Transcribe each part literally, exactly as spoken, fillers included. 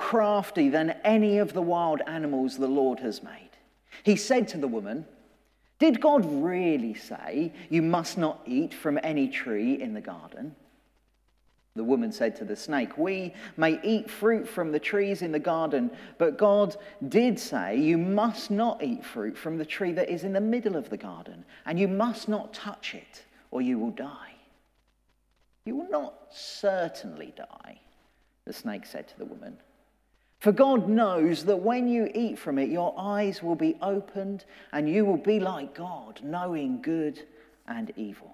crafty than any of the wild animals the Lord has made. He said to the woman, "Did God really say you must not eat from any tree in the garden?" The woman said to the snake, "We may eat fruit from the trees in the garden, but God did say you must not eat fruit from the tree that is in the middle of the garden, and you must not touch it, or you will die." "You will not certainly die," the snake said to the woman. "For God knows that when you eat from it, your eyes will be opened, and you will be like God, knowing good and evil."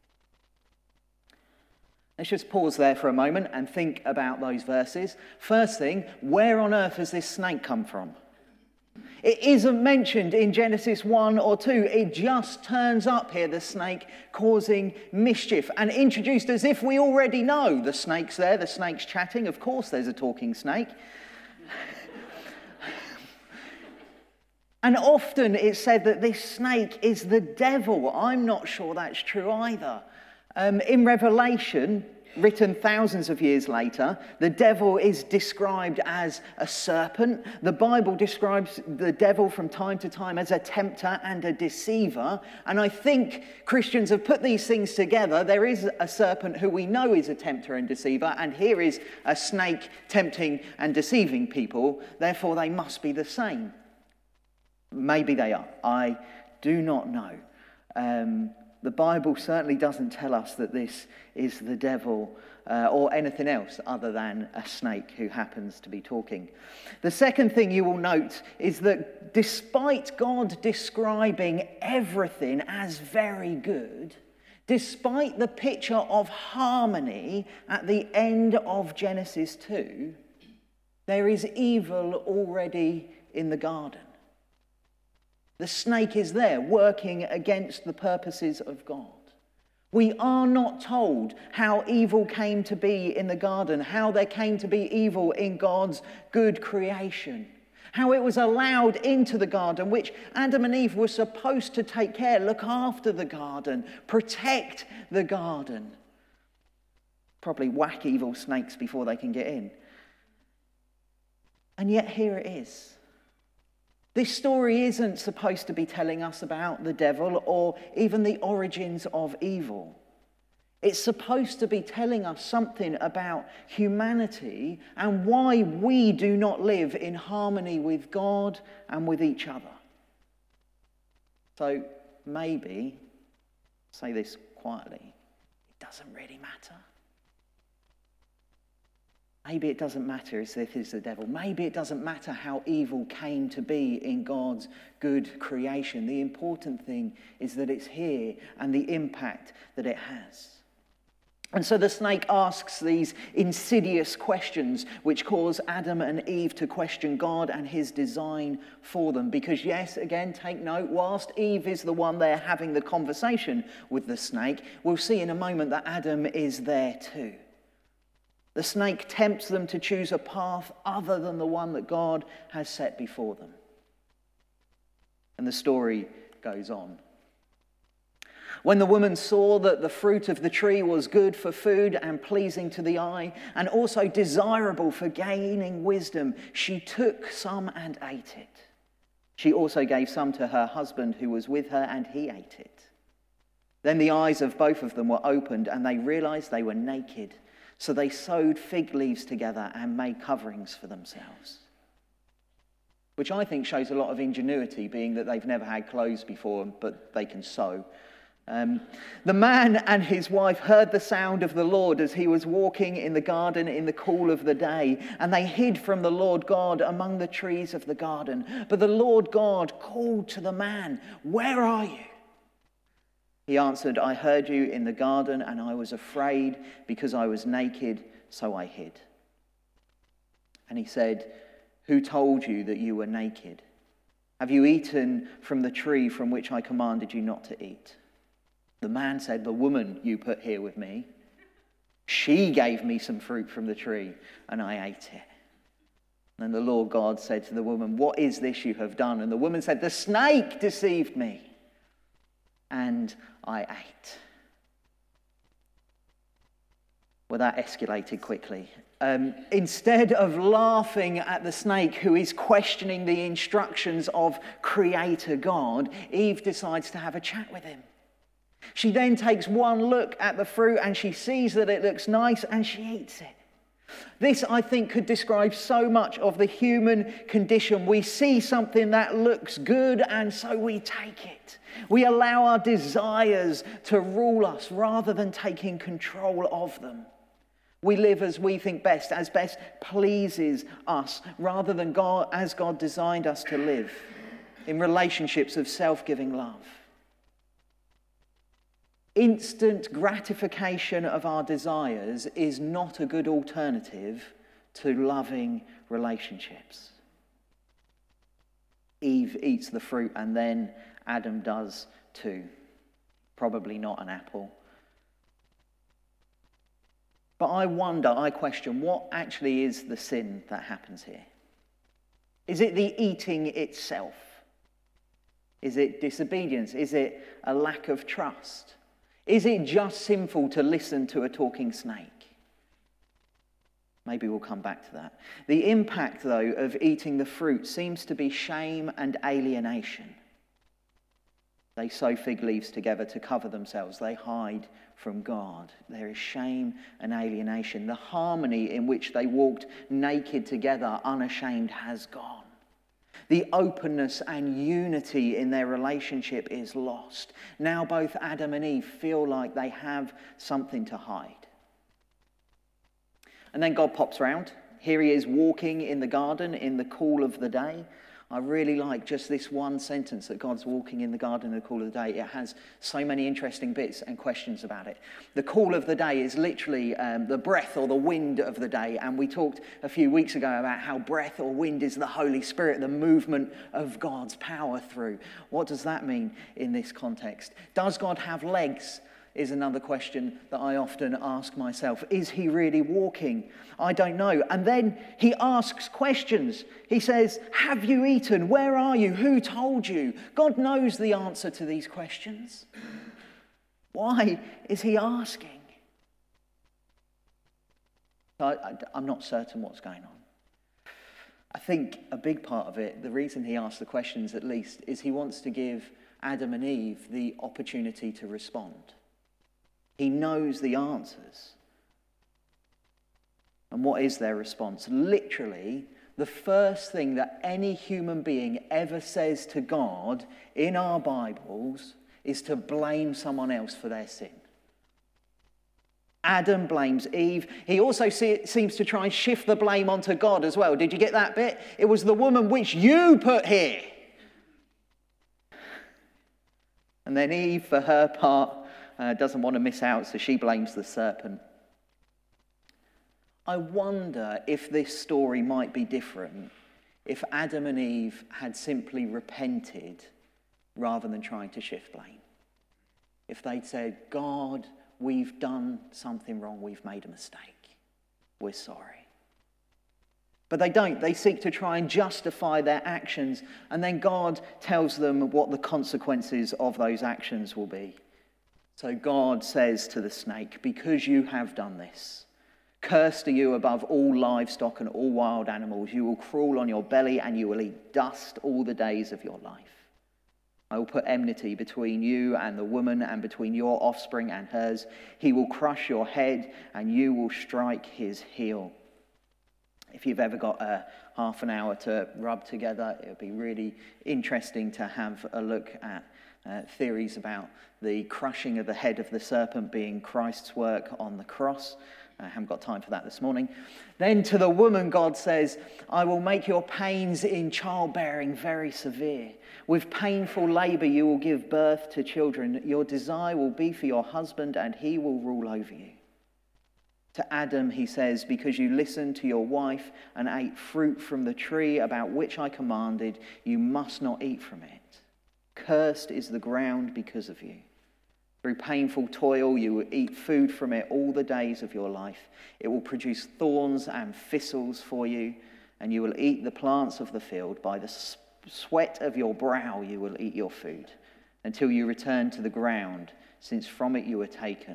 Let's just pause there for a moment and think about those verses. First thing, where on earth has this snake come from? It isn't mentioned in Genesis one or two. It just turns up here, the snake causing mischief, and introduced as if we already know. The snake's there, the snake's chatting. Of course there's a talking snake. And often it's said that this snake is the devil. I'm not sure that's true either. Um, in Revelation, written thousands of years later, the devil is described as a serpent. The Bible describes the devil from time to time as a tempter and a deceiver. And I think Christians have put these things together. There is a serpent who we know is a tempter and deceiver, and here is a snake tempting and deceiving people. Therefore, they must be the same. Maybe they are. I do not know. Um, The Bible certainly doesn't tell us that this is the devil uh, or anything else other than a snake who happens to be talking. The second thing you will note is that despite God describing everything as very good, despite the picture of harmony at the end of Genesis two, there is evil already in the garden. The snake is there working against the purposes of God. We are not told how evil came to be in the garden, how there came to be evil in God's good creation, how it was allowed into the garden, which Adam and Eve were supposed to take care, look after the garden, protect the garden. Probably whack evil snakes before they can get in. And yet here it is. This story isn't supposed to be telling us about the devil or even the origins of evil. It's supposed to be telling us something about humanity and why we do not live in harmony with God and with each other. So maybe, say this quietly, it doesn't really matter. Maybe it doesn't matter if this is the devil. Maybe it doesn't matter how evil came to be in God's good creation. The important thing is that it's here and the impact that it has. And so the snake asks these insidious questions which cause Adam and Eve to question God and his design for them. Because yes, again, take note, whilst Eve is the one there having the conversation with the snake, we'll see in a moment that Adam is there too. The snake tempts them to choose a path other than the one that God has set before them. And the story goes on. When the woman saw that the fruit of the tree was good for food and pleasing to the eye, and also desirable for gaining wisdom, she took some and ate it. She also gave some to her husband who was with her, and he ate it. Then the eyes of both of them were opened, and they realized they were naked. So they sewed fig leaves together and made coverings for themselves. Which I think shows a lot of ingenuity, being that they've never had clothes before, but they can sew. Um, the man and his wife heard the sound of the Lord as he was walking in the garden in the cool of the day, and they hid from the Lord God among the trees of the garden. But the Lord God called to the man, "Where are you?" He answered, "I heard you in the garden, and I was afraid because I was naked, so I hid." And he said, "Who told you that you were naked? Have you eaten from the tree from which I commanded you not to eat?" The man said, "The woman you put here with me, she gave me some fruit from the tree, and I ate it." And the Lord God said to the woman, "What is this you have done?" And the woman said, "The snake deceived me, and I ate." Well, that escalated quickly. Um, instead of laughing at the snake who is questioning the instructions of Creator God, Eve decides to have a chat with him. She then takes one look at the fruit and she sees that it looks nice and she eats it. This, I think, could describe so much of the human condition. We see something that looks good and so we take it. We allow our desires to rule us rather than taking control of them. We live as we think best, as best pleases us, rather than God, as God designed us to live, in relationships of self-giving love. Instant gratification of our desires is not a good alternative to loving relationships. Eve eats the fruit and then Adam does too. Probably not an apple. But I wonder, I question, what actually is the sin that happens here? Is it the eating itself? Is it disobedience? Is it a lack of trust? Is it just sinful to listen to a talking snake? Maybe we'll come back to that. The impact, though, of eating the fruit seems to be shame and alienation. They sew fig leaves together to cover themselves. They hide from God. There is shame and alienation. The harmony in which they walked naked together, unashamed, has gone. The openness and unity in their relationship is lost. Now both Adam and Eve feel like they have something to hide. And then God pops round. Here he is walking in the garden in the cool of the day. I really like just this one sentence that God's walking in the garden in the cool of the day. It has so many interesting bits and questions about it. The cool of the day is literally um, the breath or the wind of the day. And we talked a few weeks ago about how breath or wind is the Holy Spirit, the movement of God's power through. What does that mean in this context? Does God have legs? Is another question that I often ask myself. Is he really walking? I don't know. And then he asks questions. He says, have you eaten? Where are you? Who told you? God knows the answer to these questions. Why is he asking? I, I, I'm not certain what's going on. I think a big part of it, the reason he asks the questions at least, is he wants to give Adam and Eve the opportunity to respond. He knows the answers. And what is their response? Literally, the first thing that any human being ever says to God in our Bibles is to blame someone else for their sin. Adam blames Eve. He also see, seems to try and shift the blame onto God as well. Did you get that bit? It was the woman which you put here. And then Eve, for her part, Uh, doesn't want to miss out, so she blames the serpent. I wonder if this story might be different if Adam and Eve had simply repented rather than trying to shift blame. If they'd said, God, we've done something wrong, we've made a mistake, we're sorry. But they don't. They seek to try and justify their actions, and then God tells them what the consequences of those actions will be. So God says to the snake, because you have done this, cursed are you above all livestock and all wild animals. You will crawl on your belly and you will eat dust all the days of your life. I will put enmity between you and the woman and between your offspring and hers. He will crush your head and you will strike his heel. If you've ever got a half an hour to rub together, it would be really interesting to have a look at Uh, theories about the crushing of the head of the serpent being Christ's work on the cross. I haven't got time for that this morning. Then to the woman, God says, I will make your pains in childbearing very severe. With painful labor you will give birth to children. Your desire will be for your husband and he will rule over you. To Adam, he says, because you listened to your wife and ate fruit from the tree about which I commanded, you must not eat from it. Cursed is the ground because of you. Through painful toil you will eat food from it all the days of your life. It will produce thorns and thistles for you, and you will eat the plants of the field. By the sweat of your brow you will eat your food, until you return to the ground, since from it you were taken,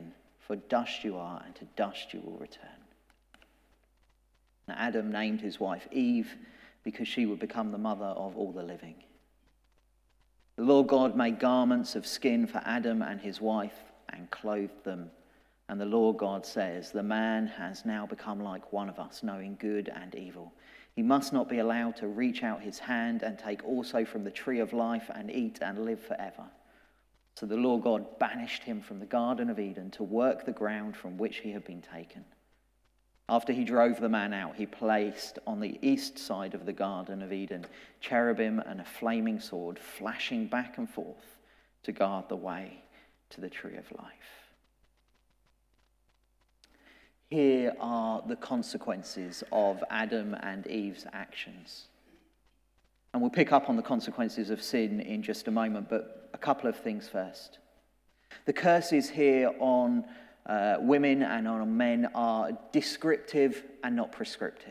For dust you are, and to dust you will return. Now Adam named his wife Eve because she would become the mother of all the living. The Lord God made garments of skin for Adam and his wife and clothed them. And the Lord God says, the man has now become like one of us, knowing good and evil. He must not be allowed to reach out his hand and take also from the tree of life and eat and live forever. So the Lord God banished him from the Garden of Eden to work the ground from which he had been taken. After he drove the man out, he placed on the east side of the Garden of Eden cherubim and a flaming sword flashing back and forth to guard the way to the tree of life. Here are the consequences of Adam and Eve's actions. And we'll pick up on the consequences of sin in just a moment, but a couple of things first. The curses here on uh, women and on men are descriptive and not prescriptive.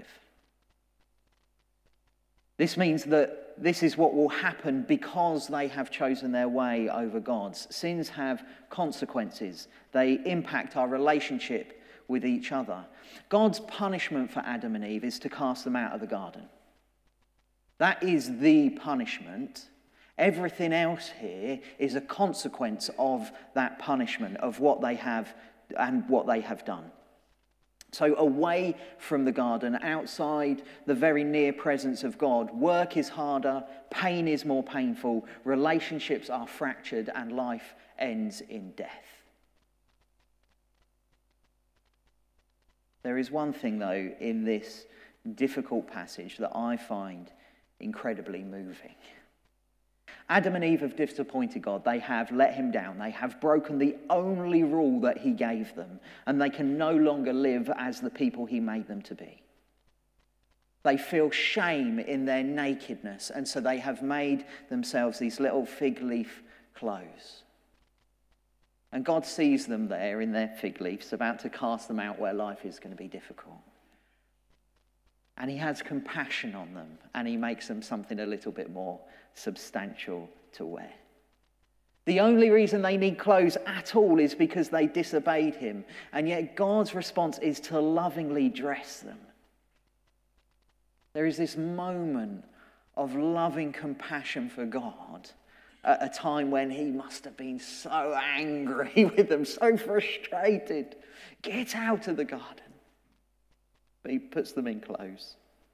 This means that this is what will happen because they have chosen their way over God's. Sins have consequences. They impact our relationship with each other. God's punishment for Adam and Eve is to cast them out of the garden. That is the punishment. Everything else here is a consequence of that punishment, of what they have and what they have done. So away from the garden, outside the very near presence of God, work is harder, pain is more painful, relationships are fractured, and life ends in death. There is one thing, though, in this difficult passage that I find incredibly moving. Adam and Eve have disappointed God. They have let him down. They have broken the only rule that he gave them, and they can no longer live as the people he made them to be. They feel shame in their nakedness, and so they have made themselves these little fig leaf clothes. And God sees them there in their fig leaves, about to cast them out where life is going to be difficult. And he has compassion on them, and he makes them something a little bit more substantial to wear. The only reason they need clothes at all is because they disobeyed him, and yet God's response is to lovingly dress them. There is this moment of loving compassion for God at a time when he must have been so angry with them, so frustrated. Get out of the garden. But he puts them in clothes.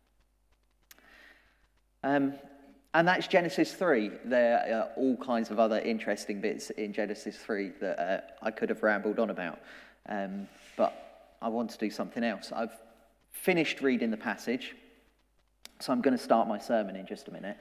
Um, and that's Genesis three. There are all kinds of other interesting bits in Genesis three that uh, I could have rambled on about. Um, but I want to do something else. I've finished reading the passage, so I'm going to start my sermon in just a minute.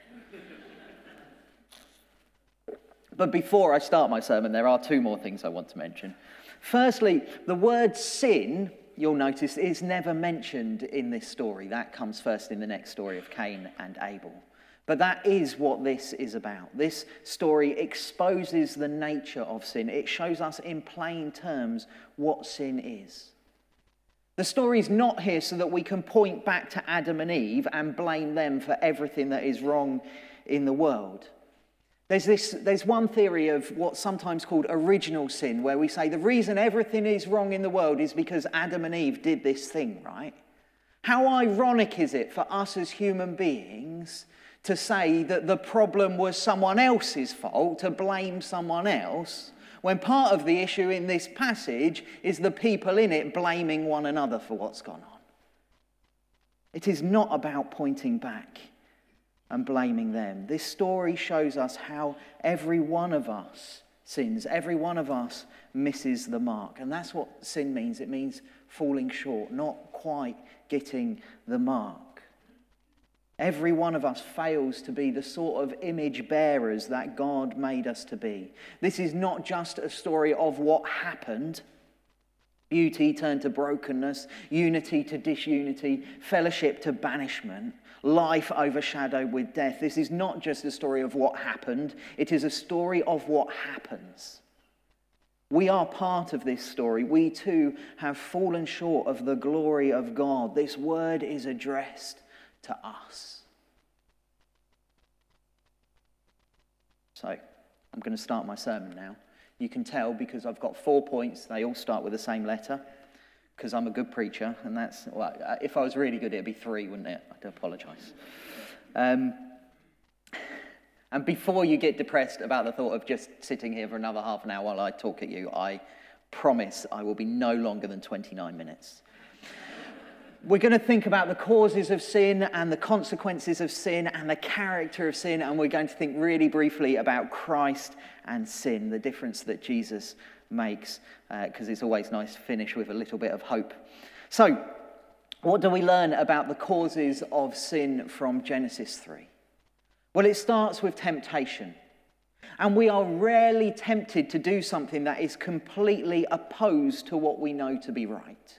But before I start my sermon, there are two more things I want to mention. Firstly, the word sin, you'll notice, is never mentioned in this story. That comes first in the next story of Cain and Abel. But that is what this is about. This story exposes the nature of sin. It shows us in plain terms what sin is. The story's not here so that we can point back to Adam and Eve and blame them for everything that is wrong in the world. There's this. There's one theory of what's sometimes called original sin, where we say the reason everything is wrong in the world is because Adam and Eve did this thing, right? How ironic is it for us as human beings to say that the problem was someone else's fault, to blame someone else, when part of the issue in this passage is the people in it blaming one another for what's gone on. It is not about pointing back and blaming them. This story shows us how every one of us sins. Every one of us misses the mark. And that's what sin means. It means falling short, not quite getting the mark. Every one of us fails to be the sort of image bearers that God made us to be. This is not just a story of what happened. Beauty turned to brokenness, unity to disunity, fellowship to banishment, life overshadowed with death. This is not just a story of what happened, it is a story of what happens. We are part of this story. We too have fallen short of the glory of God. This word is addressed to us. So, I'm going to start my sermon now. You can tell because I've got four points. They all start with the same letter because I'm a good preacher. And that's, well, if I was really good, it'd be three, wouldn't it? I do apologise. Um, and before you get depressed about the thought of just sitting here for another half an hour while I talk at you, I promise I will be no longer than twenty-nine minutes. We're going to think about the causes of sin and the consequences of sin and the character of sin, and we're going to think really briefly about Christ and sin, the difference that Jesus makes, because uh, it's always nice to finish with a little bit of hope. So, what do we learn about the causes of sin from Genesis three? Well, it starts with temptation. And we are rarely tempted to do something that is completely opposed to what we know to be right.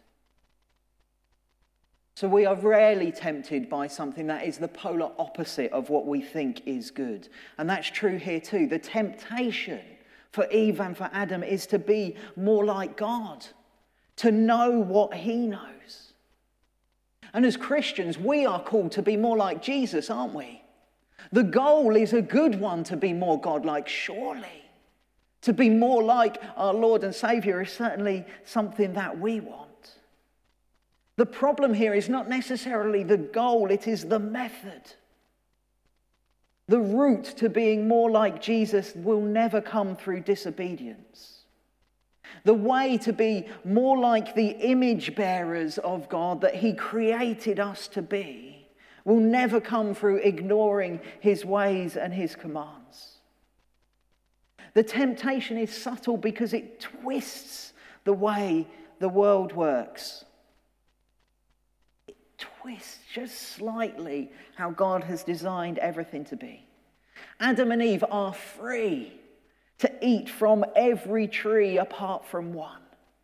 So we are rarely tempted by something that is the polar opposite of what we think is good. And that's true here too. The temptation for Eve and for Adam is to be more like God, to know what he knows. And as Christians, we are called to be more like Jesus, aren't we? The goal is a good one, to be more godlike, surely. To be more like our Lord and Saviour is certainly something that we want. The problem here is not necessarily the goal, it is the method. The route to being more like Jesus will never come through disobedience. The way to be more like the image bearers of God that he created us to be will never come through ignoring his ways and his commands. The temptation is subtle because it twists the way the world works. It twists just slightly how God has designed everything to be. Adam and Eve are free to eat from every tree apart from one.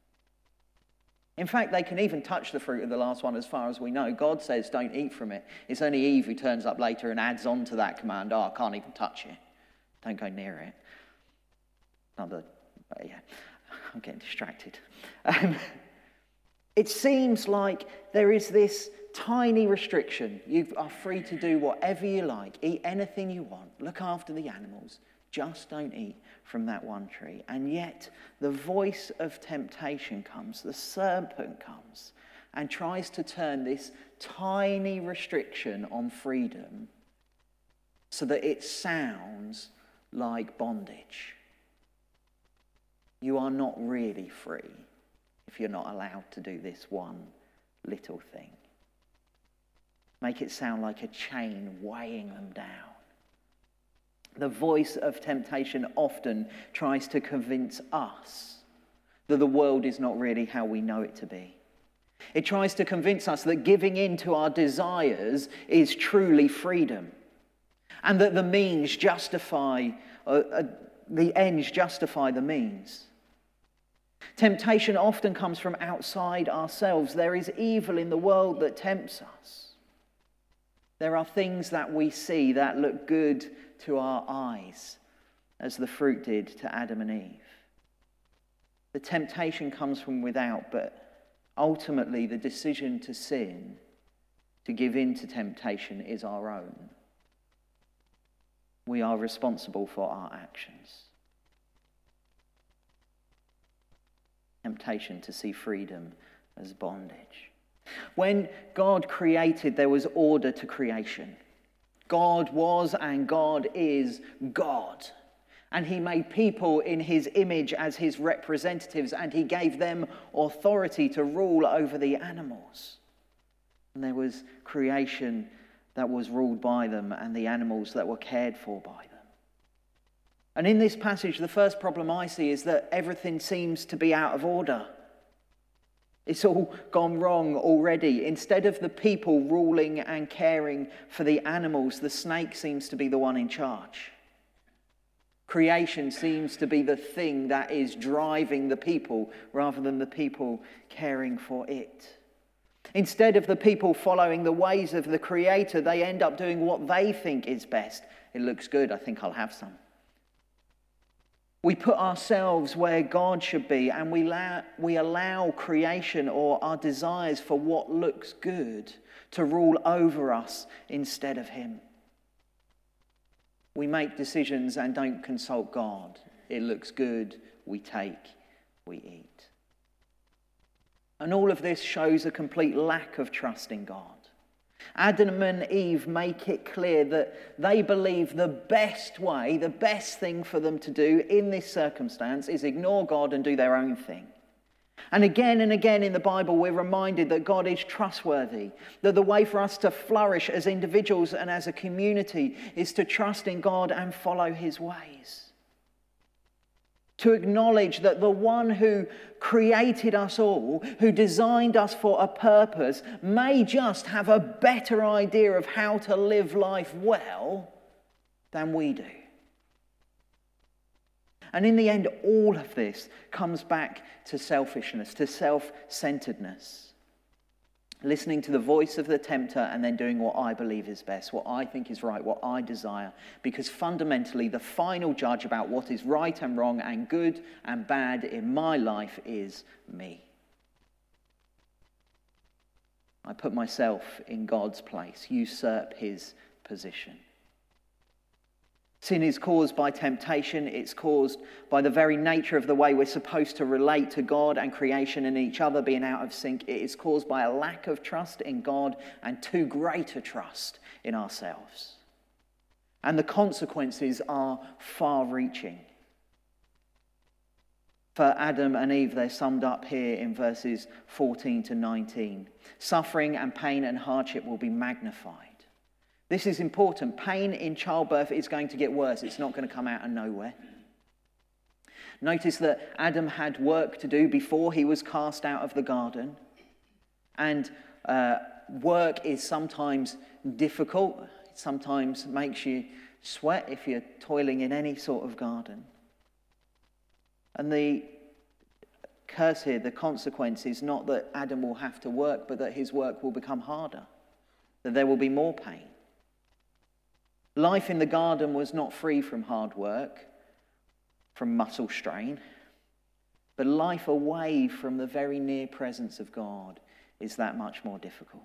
In fact, they can even touch the fruit of the last one as far as we know. God says don't eat from it. It's only Eve who turns up later and adds on to that command, oh, I can't even touch it. Don't go near it. Another, uh, yeah, I'm getting distracted. Um, it seems like there is this tiny restriction. You are free to do whatever you like, eat anything you want, look after the animals. Just don't eat from that one tree. And yet the voice of temptation comes, the serpent comes and tries to turn this tiny restriction on freedom so that it sounds like bondage. You are not really free if you're not allowed to do this one little thing. Make it sound like a chain weighing them down. The voice of temptation often tries to convince us that the world is not really how we know it to be. It tries to convince us that giving in to our desires is truly freedom, and that the means justify, uh, uh, the ends justify the means. Temptation often comes from outside ourselves. There is evil in the world that tempts us. There are things that we see that look good to our eyes, as the fruit did to Adam and Eve. The temptation comes from without, but ultimately the decision to sin, to give in to temptation, is our own. We are responsible for our actions. Temptation to see freedom as bondage. When God created, there was order to creation. God was and God is God. And he made people in his image as his representatives, and he gave them authority to rule over the animals. And there was creation that was ruled by them and the animals that were cared for by them. And in this passage, the first problem I see is that everything seems to be out of order. It's all gone wrong already. Instead of the people ruling and caring for the animals, the snake seems to be the one in charge. Creation seems to be the thing that is driving the people rather than the people caring for it. Instead of the people following the ways of the Creator, they end up doing what they think is best. It looks good, I think I'll have some. We put ourselves where God should be, and we allow, we allow creation or our desires for what looks good to rule over us instead of him. We make decisions and don't consult God. It looks good, we take, we eat. And all of this shows a complete lack of trust in God. Adam and Eve make it clear that they believe the best way, the best thing for them to do in this circumstance is ignore God and do their own thing. And again and again in the Bible, we're reminded that God is trustworthy, that the way for us to flourish as individuals and as a community is to trust in God and follow his ways. To acknowledge that the one who created us all, who designed us for a purpose, may just have a better idea of how to live life well than we do. And in the end, all of this comes back to selfishness, to self-centeredness. Listening to the voice of the tempter and then doing what I believe is best, what I think is right, what I desire. Because fundamentally, the final judge about what is right and wrong and good and bad in my life is me. I put myself in God's place, usurp his position. Sin is caused by temptation. It's caused by the very nature of the way we're supposed to relate to God and creation and each other being out of sync. It is caused by a lack of trust in God and too great a trust in ourselves. And the consequences are far-reaching. For Adam and Eve, they're summed up here in verses fourteen to nineteen. Suffering and pain and hardship will be magnified. This is important. Pain in childbirth is going to get worse. It's not going to come out of nowhere. Notice that Adam had work to do before he was cast out of the garden. And uh, work is sometimes difficult. It sometimes makes you sweat if you're toiling in any sort of garden. And the curse here, the consequence is not that Adam will have to work, but that his work will become harder. That there will be more pain. Life in the garden was not free from hard work, from muscle strain, but life away from the very near presence of God is that much more difficult.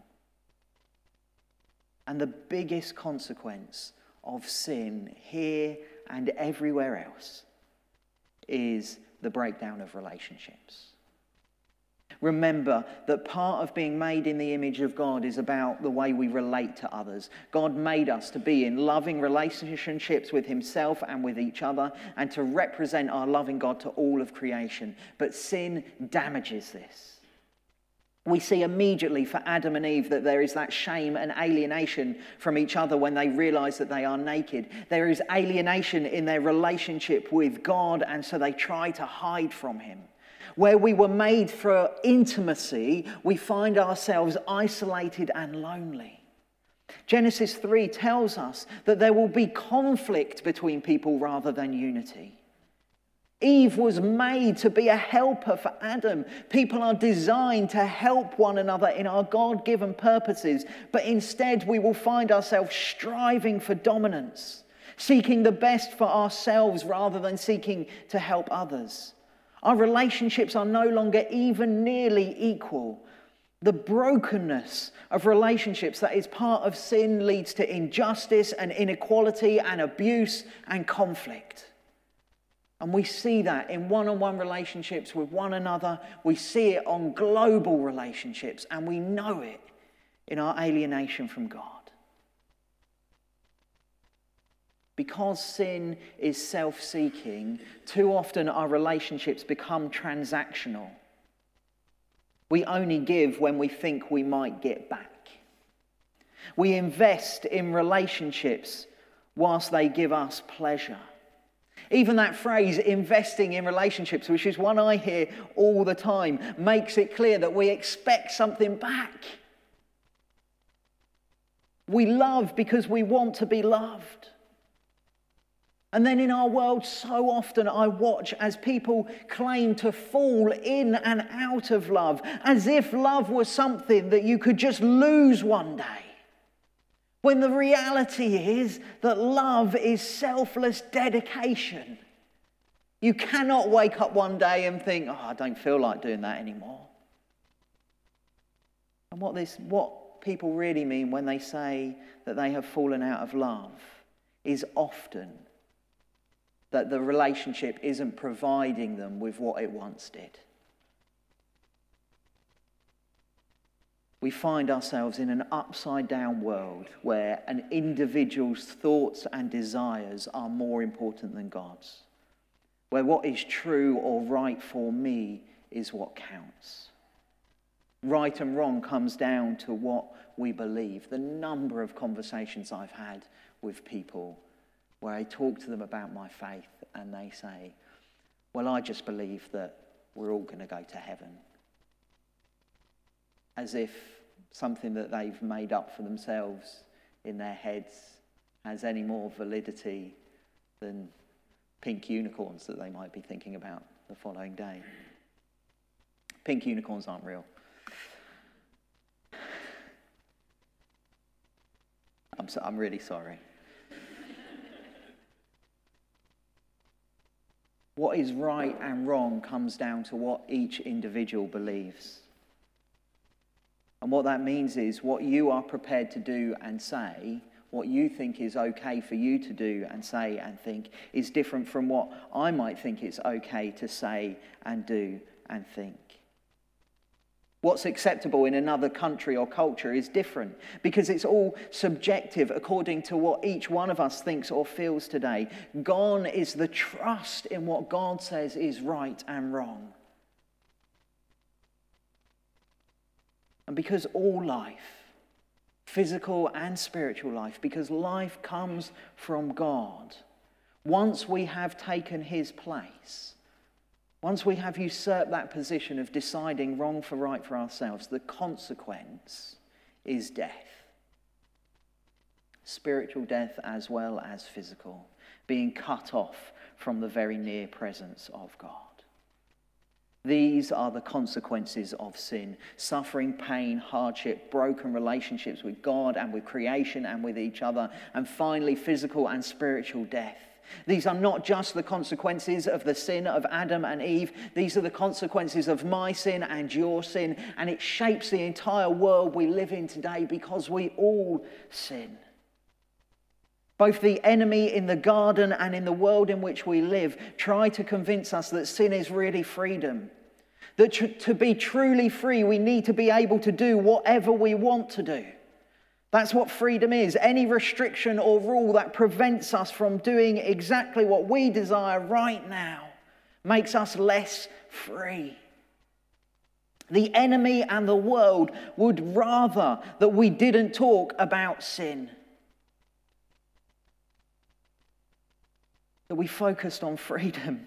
And the biggest consequence of sin here and everywhere else is the breakdown of relationships. Remember that part of being made in the image of God is about the way we relate to others. God made us to be in loving relationships with himself and with each other and to represent our loving God to all of creation. But sin damages this. We see immediately for Adam and Eve that there is that shame and alienation from each other when they realize that they are naked. There is alienation in their relationship with God, and so they try to hide from him. Where we were made for intimacy, we find ourselves isolated and lonely. Genesis three tells us that there will be conflict between people rather than unity. Eve was made to be a helper for Adam. People are designed to help one another in our God-given purposes, but instead we will find ourselves striving for dominance, seeking the best for ourselves rather than seeking to help others. Our relationships are no longer even nearly equal. The brokenness of relationships that is part of sin leads to injustice and inequality and abuse and conflict. And we see that in one-on-one relationships with one another. We see it on global relationships, and we know it in our alienation from God. Because sin is self-seeking, too often our relationships become transactional. We only give when we think we might get back. We invest in relationships whilst they give us pleasure. Even that phrase, investing in relationships, which is one I hear all the time, makes it clear that we expect something back. We love because we want to be loved. And then in our world, so often I watch as people claim to fall in and out of love, as if love was something that you could just lose one day. When the reality is that love is selfless dedication. You cannot wake up one day and think, oh, I don't feel like doing that anymore. And what this, what people really mean when they say that they have fallen out of love is often that the relationship isn't providing them with what it once did. We find ourselves in an upside-down world where an individual's thoughts and desires are more important than God's, where what is true or right for me is what counts. Right and wrong comes down to what we believe. The number of conversations I've had with people where I talk to them about my faith and they say, well, I just believe that we're all going to go to heaven. As if something that they've made up for themselves in their heads has any more validity than pink unicorns that they might be thinking about the following day. Pink unicorns aren't real. I'm so, I'm really sorry. What is right and wrong comes down to what each individual believes. And what that means is what you are prepared to do and say, what you think is okay for you to do and say and think, is different from what I might think it's okay to say and do and think. What's acceptable in another country or culture is different because it's all subjective according to what each one of us thinks or feels today. Gone is the trust in what God says is right and wrong. And because all life, physical and spiritual life, because life comes from God, once we have taken his place, once we have usurped that position of deciding wrong for right for ourselves, the consequence is death. Spiritual death as well as physical, being cut off from the very near presence of God. These are the consequences of sin: suffering, pain, hardship, broken relationships with God and with creation and with each other, and finally physical and spiritual death. These are not just the consequences of the sin of Adam and Eve. These are the consequences of my sin and your sin, and it shapes the entire world we live in today because we all sin. Both the enemy in the garden and in the world in which we live try to convince us that sin is really freedom. That tr- to be truly free, we need to be able to do whatever we want to do. That's what freedom is. Any restriction or rule that prevents us from doing exactly what we desire right now makes us less free. The enemy and the world would rather that we didn't talk about sin, that we focused on freedom.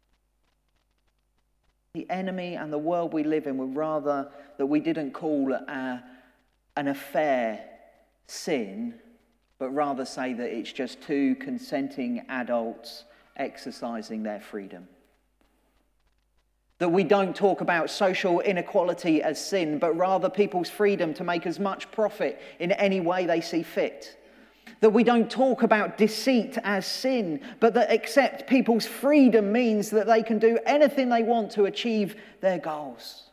The enemy and the world we live in would rather that we didn't call a, an affair sin, but rather say that it's just two consenting adults exercising their freedom. That we don't talk about social inequality as sin, but rather people's freedom to make as much profit in any way they see fit. That we don't talk about deceit as sin, but that accept people's freedom means that they can do anything they want to achieve their goals.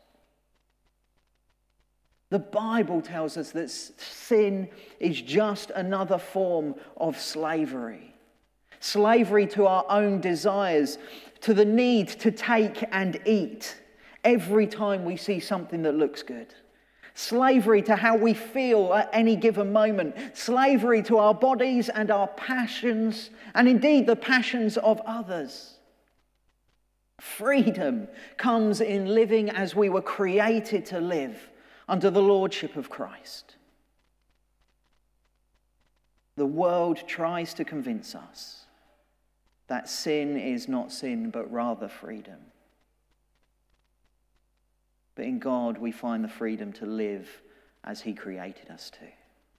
The Bible tells us that sin is just another form of slavery. Slavery to our own desires, to the need to take and eat every time we see something that looks good. Slavery to how we feel at any given moment. Slavery to our bodies and our passions, and indeed the passions of others. Freedom comes in living as we were created to live, under the lordship of Christ. The world tries to convince us that sin is not sin, but rather freedom. But in God, we find the freedom to live as he created us to.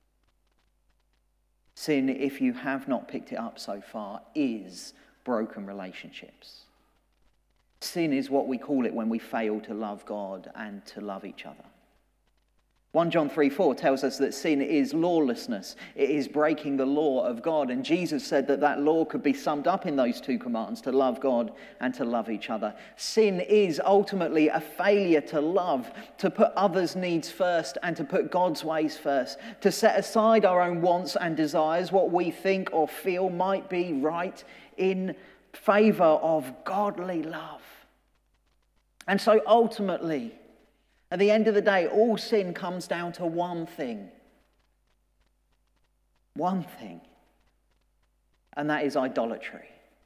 Sin, if you have not picked it up so far, is broken relationships. Sin is what we call it when we fail to love God and to love each other. First John three four tells us that sin is lawlessness. It is breaking the law of God. And Jesus said that that law could be summed up in those two commands, to love God and to love each other. Sin is ultimately a failure to love, to put others' needs first and to put God's ways first, to set aside our own wants and desires, what we think or feel might be right in favour of godly love. And so ultimately, at the end of the day, all sin comes down to one thing. One thing. And that is idolatry.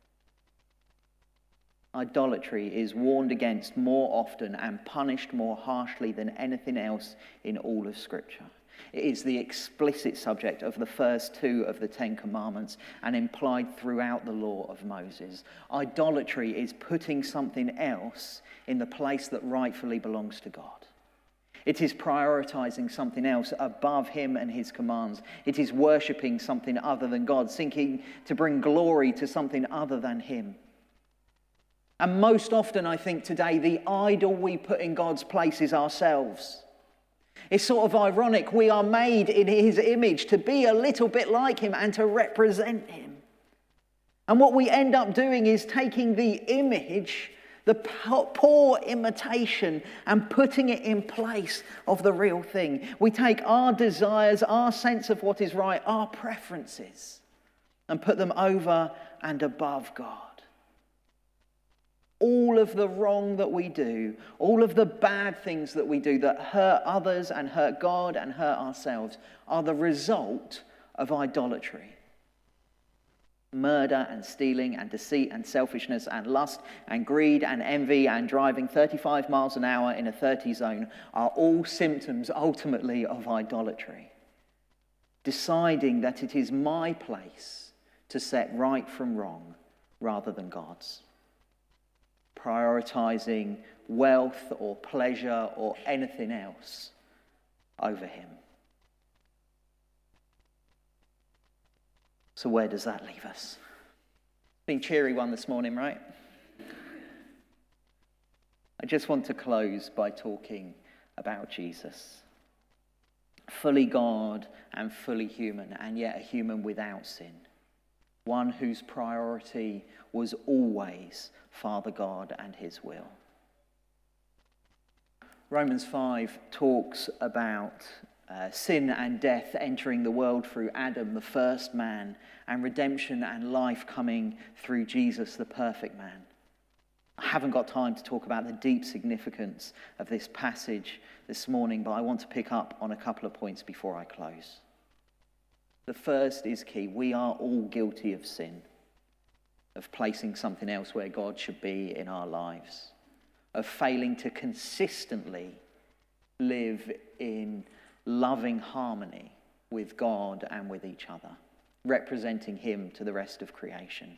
Idolatry is warned against more often and punished more harshly than anything else in all of Scripture. It is the explicit subject of the first two of the Ten Commandments and implied throughout the law of Moses. Idolatry is putting something else in the place that rightfully belongs to God. It is prioritizing something else above him and his commands. It is worshipping something other than God, seeking to bring glory to something other than him. And most often, I think today, the idol we put in God's place is ourselves. It's sort of ironic. We are made in his image to be a little bit like him and to represent him. And what we end up doing is taking the image, the poor imitation, and putting it in place of the real thing. We take our desires, our sense of what is right, our preferences, and put them over and above God. All of the wrong that we do, all of the bad things that we do that hurt others and hurt God and hurt ourselves are the result of idolatry. Murder and stealing and deceit and selfishness and lust and greed and envy and driving thirty-five miles an hour in a thirty zone are all symptoms ultimately of idolatry. Deciding that it is my place to set right from wrong rather than God's. Prioritizing wealth or pleasure or anything else over him. So where does that leave us? Been a cheery one this morning, right? I just want to close by talking about Jesus. Fully God and fully human, and yet a human without sin. One whose priority was always Father God and his will. Romans five talks about uh, sin and death entering the world through Adam, the first man, and redemption and life coming through Jesus, the perfect man. I haven't got time to talk about the deep significance of this passage this morning, but I want to pick up on a couple of points before I close. The first is key. We are all guilty of sin, of placing something else where God should be in our lives, of failing to consistently live in loving harmony with God and with each other, representing him to the rest of creation.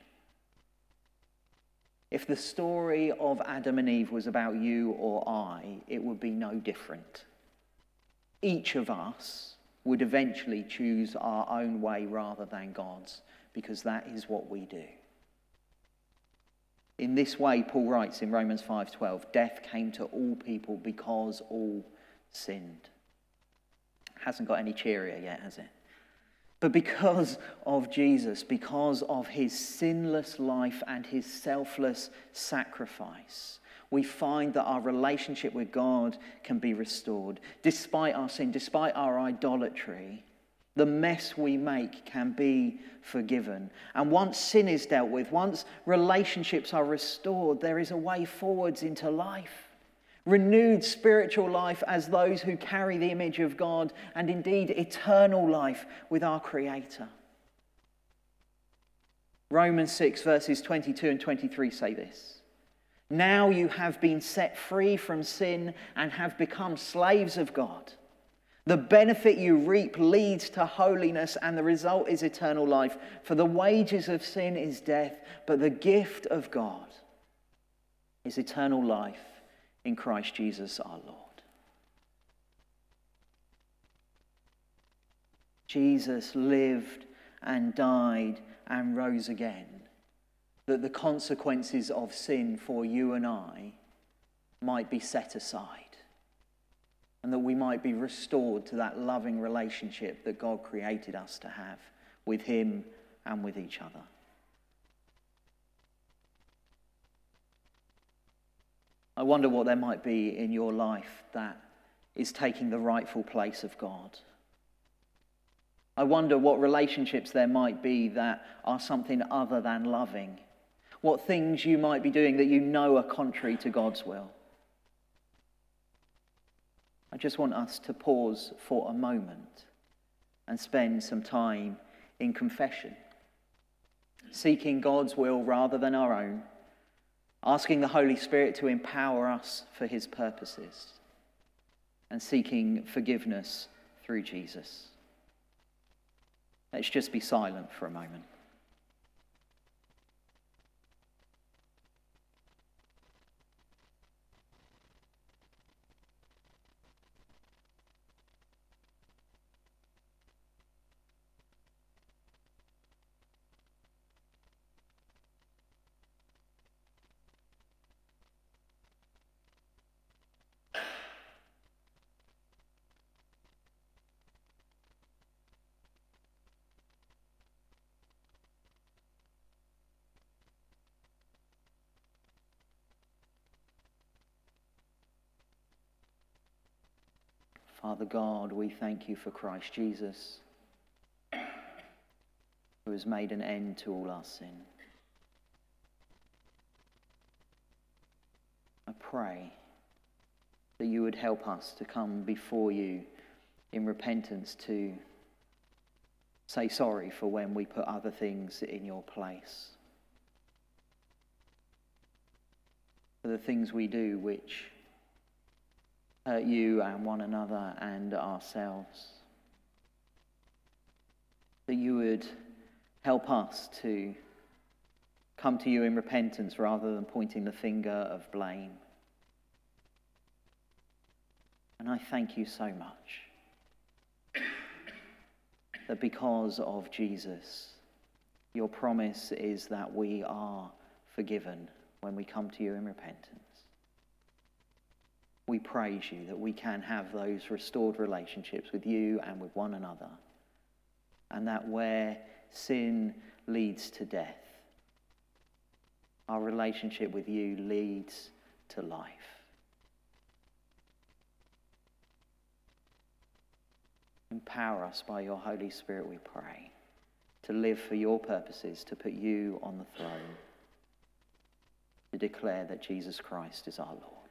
If the story of Adam and Eve was about you or I, it would be no different. Each of us would eventually choose our own way rather than God's, because that is what we do. In this way, Paul writes in Romans five twelve, death came to all people because all sinned. Hasn't got any cheerier yet, has it? But because of Jesus, because of his sinless life and his selfless sacrifice, we find that our relationship with God can be restored. Despite our sin, despite our idolatry, the mess we make can be forgiven. And once sin is dealt with, once relationships are restored, there is a way forwards into life. Renewed spiritual life as those who carry the image of God, and indeed eternal life with our Creator. Romans six verses twenty-two and twenty-three say this. Now you have been set free from sin and have become slaves of God. The benefit you reap leads to holiness, and the result is eternal life. For the wages of sin is death, but the gift of God is eternal life in Christ Jesus our Lord. Jesus lived and died and rose again, that the consequences of sin for you and I might be set aside, and that we might be restored to that loving relationship that God created us to have with him and with each other. I wonder what there might be in your life that is taking the rightful place of God. I wonder what relationships there might be that are something other than loving. what things you might be doing that you know are contrary to God's will. I just want us to pause for a moment and spend some time in confession, seeking God's will rather than our own, asking the Holy Spirit to empower us for his purposes, and seeking forgiveness through Jesus. Let's just be silent for a moment. Father God, we thank you for Christ Jesus, who has made an end to all our sin. I pray that you would help us to come before you in repentance, to say sorry for when we put other things in your place, for the things we do which hurt you and one another and ourselves. That you would help us to come to you in repentance rather than pointing the finger of blame. And I thank you so much that because of Jesus, your promise is that we are forgiven when we come to you in repentance. We praise you that we can have those restored relationships with you and with one another, and that where sin leads to death, our relationship with you leads to life. Empower us by your Holy Spirit, we pray, to live for your purposes, to put you on the throne, to declare that Jesus Christ is our Lord.